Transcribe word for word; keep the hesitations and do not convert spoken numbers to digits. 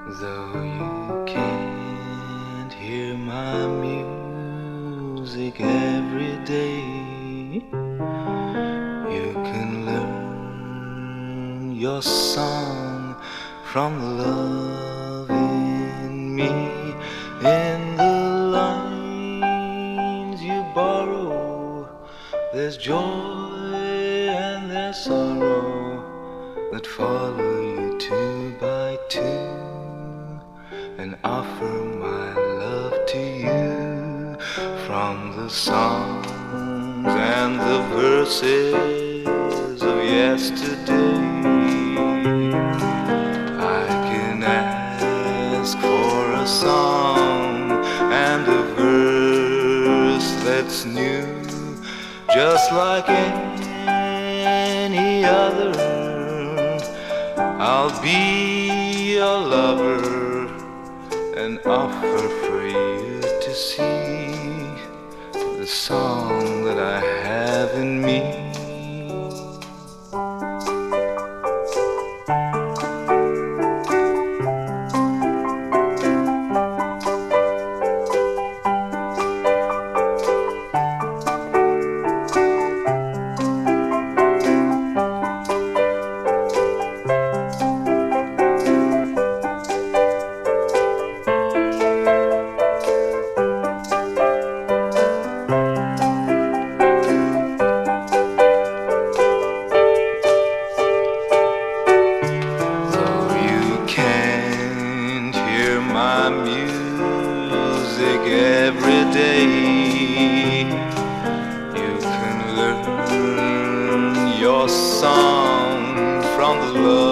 Though you can't hear my music every day, you can learn your song from the love in me. In the lines you borrow, there's joy and there's sorrow that follow you two by two, and offer my love to you from the songs and the verses of yesterday. I can ask for a song and a verse that's new, just like any other. I'll be your lover and offer for you to see the song that I have in me. My music every day, you can learn your song from the love